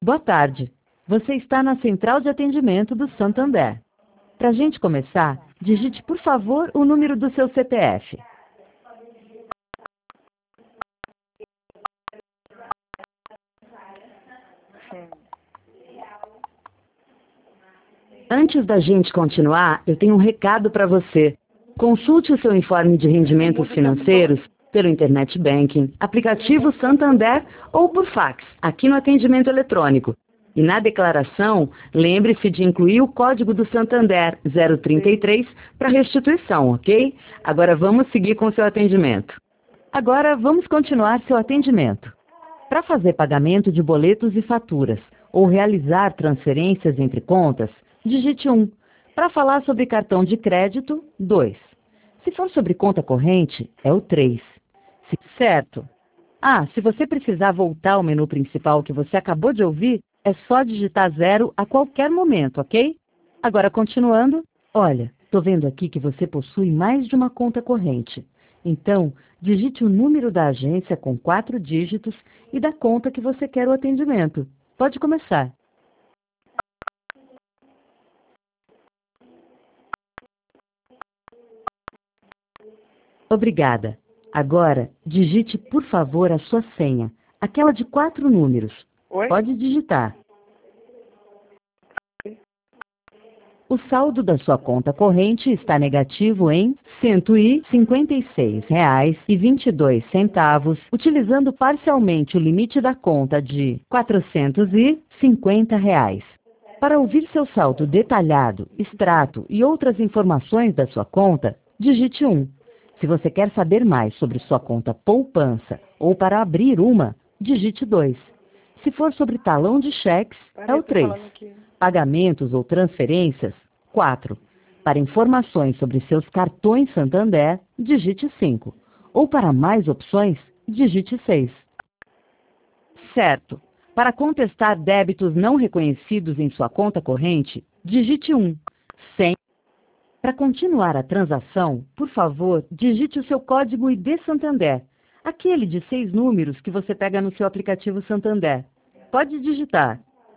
Boa tarde. Você está na central de atendimento do Santander. Para a gente começar, digite, por favor, o número do seu CPF. Antes da gente continuar, eu tenho um recado para você. Consulte o seu informe de rendimentos financeiros pelo Internet Banking, aplicativo Santander ou por fax, aqui no atendimento eletrônico. E na declaração, lembre-se de incluir o código do Santander 033 para restituição, ok? Agora vamos seguir com o seu atendimento. Agora vamos continuar seu atendimento. Para fazer pagamento de boletos e faturas ou realizar transferências entre contas, digite 1. Para falar sobre cartão de crédito, 2. Se for sobre conta corrente, é o 3. Certo. Se você precisar voltar ao menu principal que você acabou de ouvir, é só digitar 0 a qualquer momento, ok? Agora, continuando. Olha, estou vendo aqui que você possui mais de uma conta corrente. Então, digite o número da agência com 4 dígitos e da conta que você quer o atendimento. Pode começar. Obrigada. Agora, digite, por favor, a sua senha, aquela de 4 números. Oi? Pode digitar. O saldo da sua conta corrente está negativo em R$ 156,22, utilizando parcialmente o limite da conta de R$ 450. Para ouvir seu saldo detalhado, extrato e outras informações da sua conta, digite 1. Se você quer saber mais sobre sua conta poupança ou para abrir uma, digite 2. Se for sobre talão de cheques, é o 3. Pagamentos ou transferências, 4. Para informações sobre seus cartões Santander, digite 5. Ou para mais opções, digite 6. Certo. Para contestar débitos não reconhecidos em sua conta corrente, digite 1. Para continuar a transação, por favor, digite o seu código ID Santander, aquele de 6 números que você pega no seu aplicativo Santander. Pode digitar.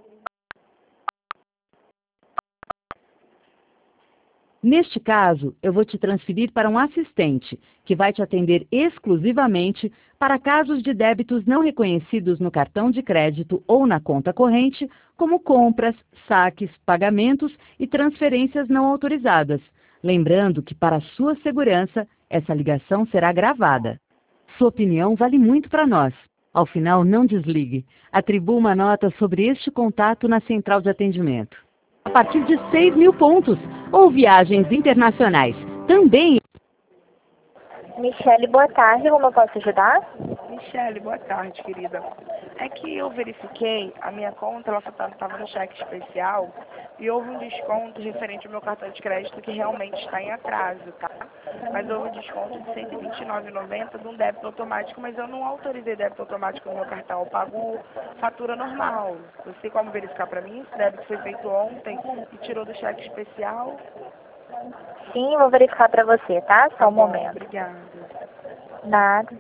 Neste caso, eu vou te transferir para um assistente, que vai te atender exclusivamente para casos de débitos não reconhecidos no cartão de crédito ou na conta corrente, como compras, saques, pagamentos e transferências não autorizadas. Lembrando que, para sua segurança, essa ligação será gravada. Sua opinião vale muito para nós. Ao final, não desligue. Atribua uma nota sobre este contato na central de atendimento. A partir de 6.000 pontos, ou viagens internacionais. Também. Michele, boa tarde. Como eu posso ajudar? Michele, boa tarde, querida. É que eu verifiquei, a minha conta, ela estava no cheque especial e houve um desconto referente ao meu cartão de crédito que realmente está em atraso, tá? Mas houve um desconto de R$ 129,90 de um débito automático, mas eu não autorizei débito automático no meu cartão, eu pago fatura normal. Você tem como verificar para mim? Esse débito foi feito ontem e tirou do cheque especial? Sim, vou verificar para você, tá? Só um momento. Obrigada. Nada.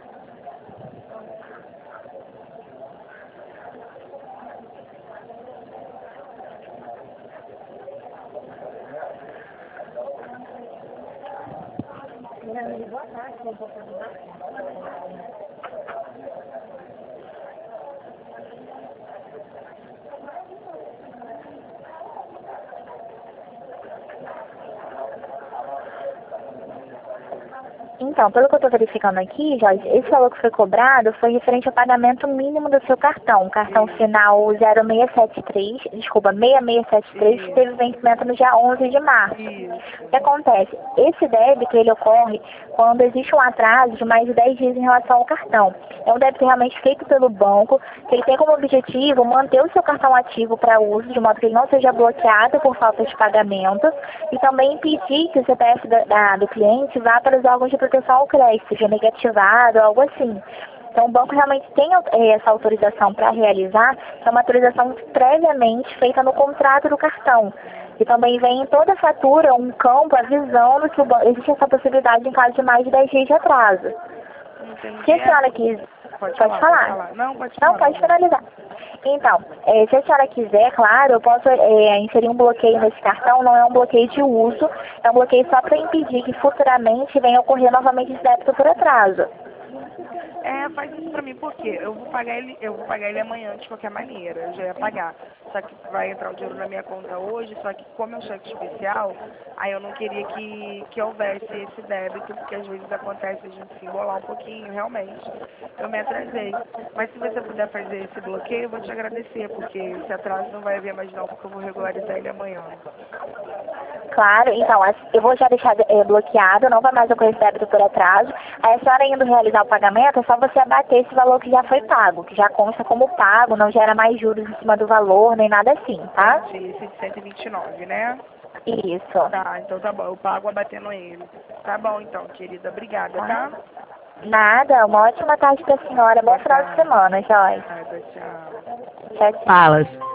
Então, pelo que eu estou verificando aqui, Jorge, esse valor que foi cobrado foi referente ao pagamento mínimo do seu cartão. O cartão final 0673, desculpa, 6673, que teve vencimento no dia 11 de março. O que acontece? Esse débito, ele ocorre quando existe um atraso de mais de 10 dias em relação ao cartão. É um débito realmente feito pelo banco, que ele tem como objetivo manter o seu cartão ativo para uso, de modo que ele não seja bloqueado por falta de pagamento, e também impedir que o CPF do cliente vá para os órgãos de proteção ao crédito, seja negativado, algo assim. Então, o banco realmente tem essa autorização para realizar, que é uma autorização previamente feita no contrato do cartão. E também vem em toda a fatura um campo avisando que existe essa possibilidade em caso de mais de 10 dias de atraso. Não tem Se a senhora quiser... Pode Pode falar. Não, pode Não, falar. pode finalizar. Então, se a senhora quiser, claro, eu posso inserir um bloqueio nesse cartão, não é um bloqueio de uso, é um bloqueio só para impedir que futuramente venha ocorrer novamente esse débito por atraso. Faz isso pra mim, porque eu vou pagar ele amanhã de qualquer maneira, eu já ia pagar. Só que vai entrar o dinheiro na minha conta hoje, só que como é um cheque especial, aí eu não queria que houvesse esse débito, porque às vezes acontece a gente se embolar um pouquinho, realmente. Eu me atrasei. Mas se você puder fazer esse bloqueio, eu vou te agradecer, porque esse atraso não vai haver mais não, porque eu vou regularizar ele amanhã. Claro, então, eu vou já deixar bloqueado, não vai mais ocorrer esse débito por atraso. Aí a senhora indo realizar o pagamento, é só você abater esse valor que já foi pago, que já consta como pago, não gera mais juros em cima do valor, nem nada assim, tá? Esse de 129, né? Isso. Tá, então tá bom, eu pago abatendo ele. Tá bom então, querida, obrigada, tá? Nada, uma ótima tarde pra senhora, bom final de semana, Joyce. Tchau. Tchau, tchau. Falas.